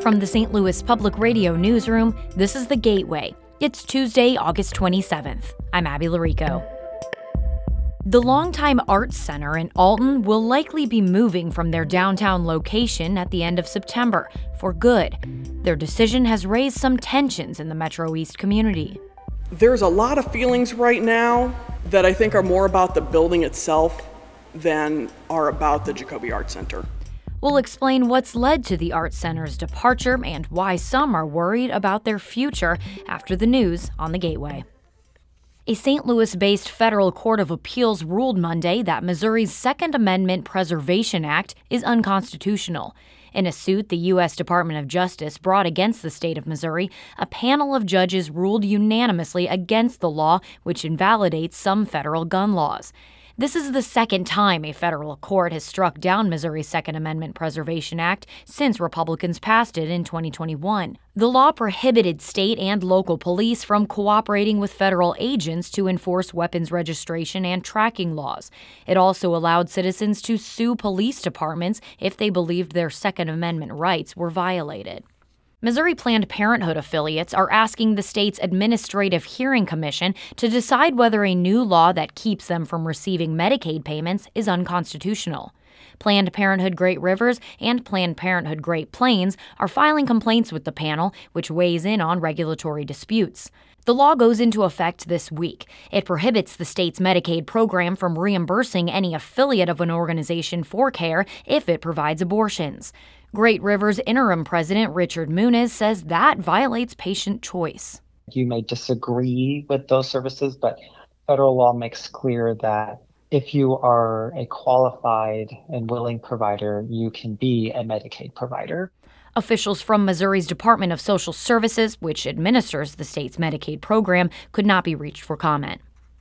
From the St. Louis Public Radio newsroom, this is The Gateway. It's Tuesday, August 27th. I'm Abby Larico. The longtime Arts Center in Alton will likely be moving from their downtown location at the end of September for good. Their decision has raised some tensions in the Metro East community. There's a lot of feelings right now that I think are more about the building itself than are about the Jacoby Arts Center. We'll explain what's led to the Arts Center's departure and why some are worried about their future after the news on The Gateway. A St. Louis-based federal court of appeals ruled Monday that Missouri's Second Amendment Preservation Act is unconstitutional. In a suit the U.S. Department of Justice brought against the state of Missouri, a panel of judges ruled unanimously against the law, which invalidates some federal gun laws. This is the second time a federal court has struck down Missouri's Second Amendment Preservation Act since Republicans passed it in 2021. The law prohibited state and local police from cooperating with federal agents to enforce weapons registration and tracking laws. It also allowed citizens to sue police departments if they believed their Second Amendment rights were violated. Missouri Planned Parenthood affiliates are asking the state's Administrative Hearing Commission to decide whether a new law that keeps them from receiving Medicaid payments is unconstitutional. Planned Parenthood Great Rivers and Planned Parenthood Great Plains are filing complaints with the panel, which weighs in on regulatory disputes. The law goes into effect this week. It prohibits the state's Medicaid program from reimbursing any affiliate of an organization for care if it provides abortions. Great Rivers interim president Richard Muniz says that violates patient choice. You may disagree with those services, but federal law makes clear that if you are a qualified and willing provider, you can be a Medicaid provider. Officials from Missouri's Department of Social Services, which administers the state's Medicaid program, could not be reached for comment.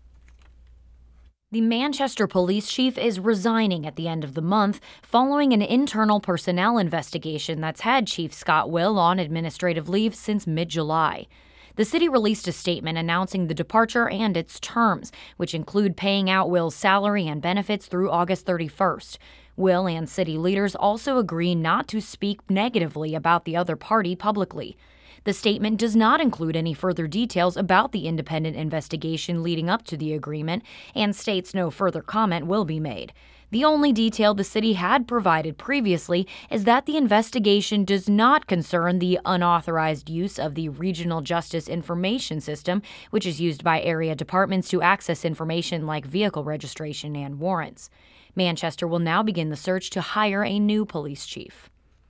The Manchester police chief is resigning at the end of the month following an internal personnel investigation that's had Chief Scott Will on administrative leave since mid-July. The city released a statement announcing the departure and its terms, which include paying out Will's salary and benefits through August 31st. Will and city leaders also agree not to speak negatively about the other party publicly. The statement does not include any further details about the independent investigation leading up to the agreement and states no further comment will be made. The only detail the city had provided previously is that the investigation does not concern the unauthorized use of the Regional Justice Information System, which is used by area departments to access information like vehicle registration and warrants. Manchester will now begin the search to hire a new police chief.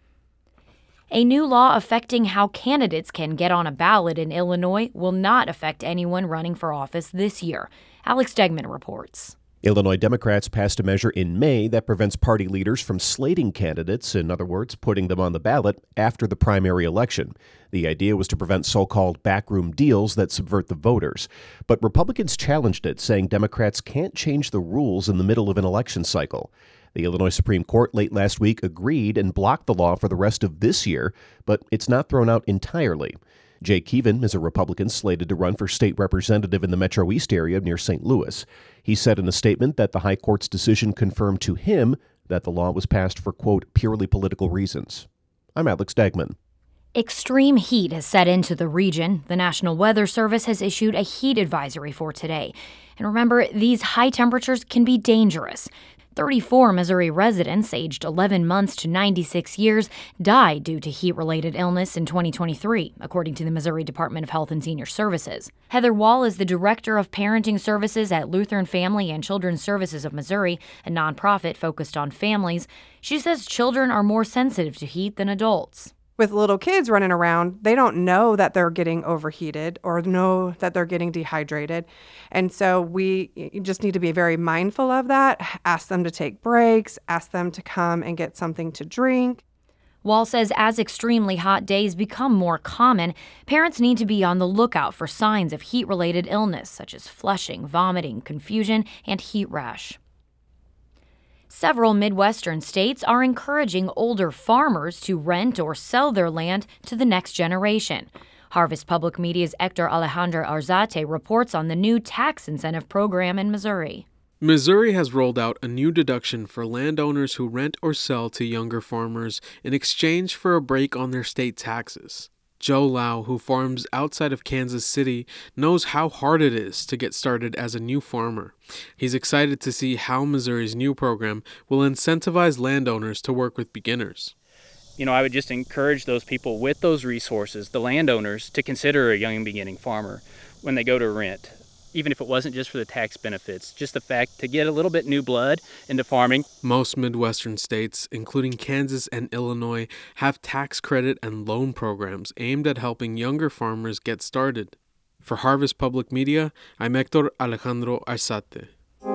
A new law affecting how candidates can get on a ballot in Illinois will not affect anyone running for office this year. Alex Degman reports. Illinois Democrats passed a measure in May that prevents party leaders from slating candidates, in other words, putting them on the ballot after the primary election. The idea was to prevent so-called backroom deals that subvert the voters. But Republicans challenged it, saying Democrats can't change the rules in the middle of an election cycle. The Illinois Supreme Court late last week agreed and blocked the law for the rest of this year, but it's not thrown out entirely. Jay Keevan is a Republican slated to run for state representative in the Metro East area near St. Louis. He said in a statement that the High Court's decision confirmed to him that the law was passed for, quote, purely political reasons. I'm Alex Degman. Extreme heat has set into the region. The National Weather Service has issued a heat advisory for today. And remember, these high temperatures can be dangerous. 34 Missouri residents aged 11 months to 96 years died due to heat-related illness in 2023, according to the Missouri Department of Health and Senior Services. Heather Wall is the Director of Parenting Services at Lutheran Family and Children's Services of Missouri, a nonprofit focused on families. She says children are more sensitive to heat than adults. With little kids running around, they don't know that they're getting overheated or know that they're getting dehydrated. And so we just need to be very mindful of that, ask them to take breaks, ask them to come and get something to drink. Wall says as extremely hot days become more common, parents need to be on the lookout for signs of heat-related illness, such as flushing, vomiting, confusion, and heat rash. Several Midwestern states are encouraging older farmers to rent or sell their land to the next generation. Harvest Public Media's Hector Alejandro Arzate reports on the new tax incentive program in Missouri. Missouri has rolled out a new deduction for landowners who rent or sell to younger farmers in exchange for a break on their state taxes. Joe Lau, who farms outside of Kansas City, knows how hard it is to get started as a new farmer. He's excited to see how Missouri's new program will incentivize landowners to work with beginners. I would just encourage those people with those resources, the landowners, to consider a young beginning farmer when they go to rent. Even if it wasn't just for the tax benefits, just the fact to get a little bit new blood into farming. Most Midwestern states, including Kansas and Illinois, have tax credit and loan programs aimed at helping younger farmers get started. For Harvest Public Media, I'm Héctor Alejandro Arzate.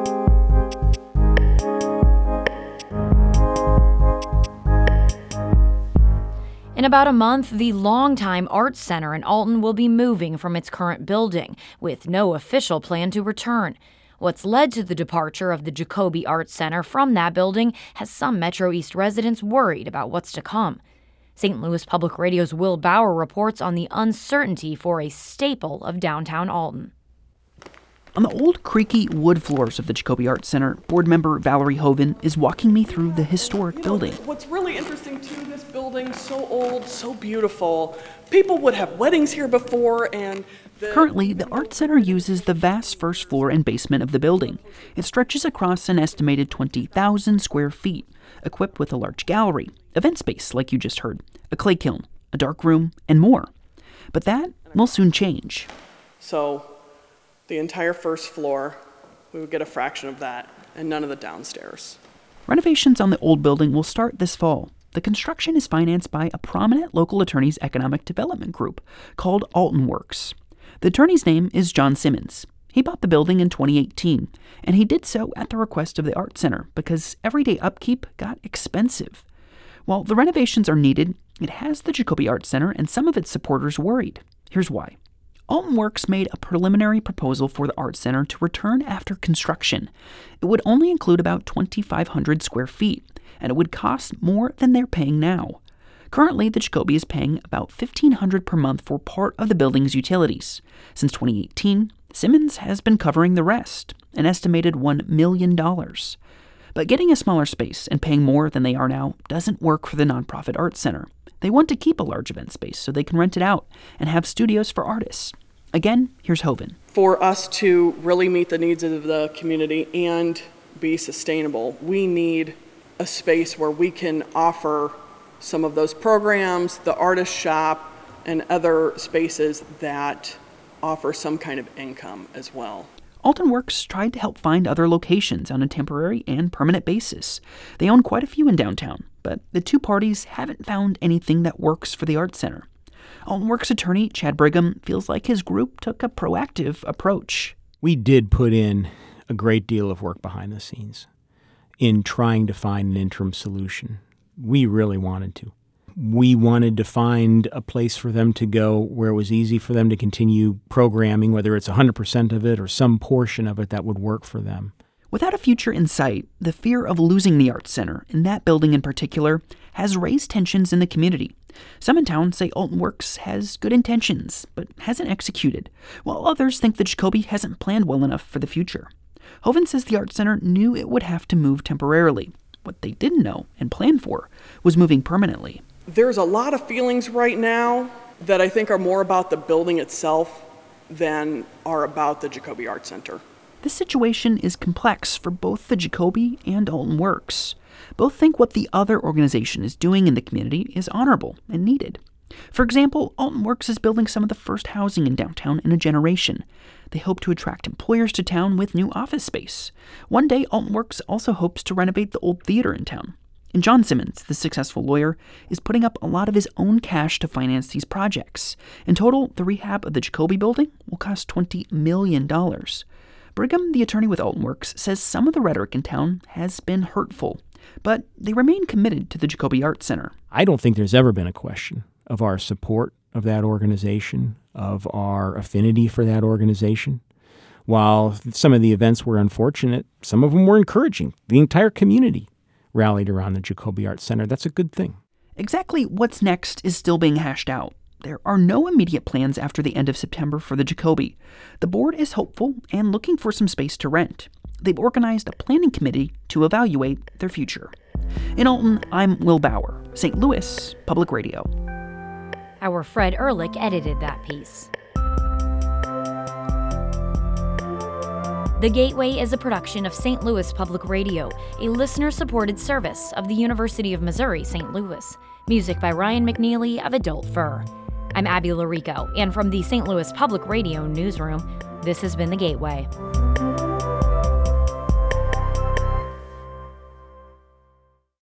In about a month, the longtime Arts Center in Alton will be moving from its current building, with no official plan to return. What's led to the departure of the Jacoby Arts Center from that building has some Metro East residents worried about what's to come. St. Louis Public Radio's Will Bauer reports on the uncertainty for a staple of downtown Alton. On the old, creaky wood floors of the Jacoby Arts Center, board member Valerie Hoven is walking me through the historic building. What's really interesting, too, this building, so old, so beautiful. People would have weddings here before, and Currently, the Arts Center uses the vast first floor and basement of the building. It stretches across an estimated 20,000 square feet, equipped with a large gallery, event space like you just heard, a clay kiln, a dark room, and more. But that will soon change. So the entire first floor, we would get a fraction of that, and none of the downstairs. Renovations on the old building will start this fall. The construction is financed by a prominent local attorney's economic development group called Alton Works. The attorney's name is John Simmons. He bought the building in 2018, and he did so at the request of the Art Center because everyday upkeep got expensive. While the renovations are needed, it has the Jacoby Art Center and some of its supporters worried. Here's why. Alton Works made a preliminary proposal for the Art Center to return after construction. It would only include about 2,500 square feet, and it would cost more than they're paying now. Currently, the Jacoby is paying about $1,500 per month for part of the building's utilities. Since 2018, Simmons has been covering the rest, an estimated $1 million. But getting a smaller space and paying more than they are now doesn't work for the nonprofit Art Center. They want to keep a large event space so they can rent it out and have studios for artists. Again, here's Hoven. For us to really meet the needs of the community and be sustainable, we need a space where we can offer some of those programs, the artist shop, and other spaces that offer some kind of income as well. Alton Works tried to help find other locations on a temporary and permanent basis. They own quite a few in downtown, but the two parties haven't found anything that works for the Art Center. Alton Works attorney Chad Brigham feels like his group took a proactive approach. We did put in a great deal of work behind the scenes in trying to find an interim solution. We really wanted to. We wanted to find a place for them to go where it was easy for them to continue programming, whether it's 100% of it or some portion of it that would work for them. Without a future in sight, the fear of losing the Arts Center, and that building in particular, has raised tensions in the community. Some in town say Alton Works has good intentions, but hasn't executed, while others think that Jacoby hasn't planned well enough for the future. Hoven says the Arts Center knew it would have to move temporarily. What they didn't know and plan for was moving permanently. There's a lot of feelings right now that I think are more about the building itself than are about the Jacoby Art Center. This situation is complex for both the Jacoby and Alton Works. Both think what the other organization is doing in the community is honorable and needed. For example, Alton Works is building some of the first housing in downtown in a generation. They hope to attract employers to town with new office space. One day, Alton Works also hopes to renovate the old theater in town. And John Simmons, the successful lawyer, is putting up a lot of his own cash to finance these projects. In total, the rehab of the Jacoby building will cost $20 million. Brigham, the attorney with Alton Works, says some of the rhetoric in town has been hurtful, but they remain committed to the Jacoby Art Center. I don't think there's ever been a question of our support of that organization, of our affinity for that organization. While some of the events were unfortunate, some of them were encouraging. The entire community rallied around the Jacoby Art Center. That's a good thing. Exactly what's next is still being hashed out. There are no immediate plans after the end of September for the Jacoby. The board is hopeful and looking for some space to rent. they've organized a planning committee to evaluate their future. In Alton, I'm Will Bauer, St. Louis Public Radio. Our Fred Ehrlich edited that piece. The Gateway is a production of St. Louis Public Radio, a listener-supported service of the University of Missouri St. Louis. Music by Ryan McNeely of Adult Fur. I'm Abby Larico, and from the St. Louis Public Radio newsroom, this has been The Gateway.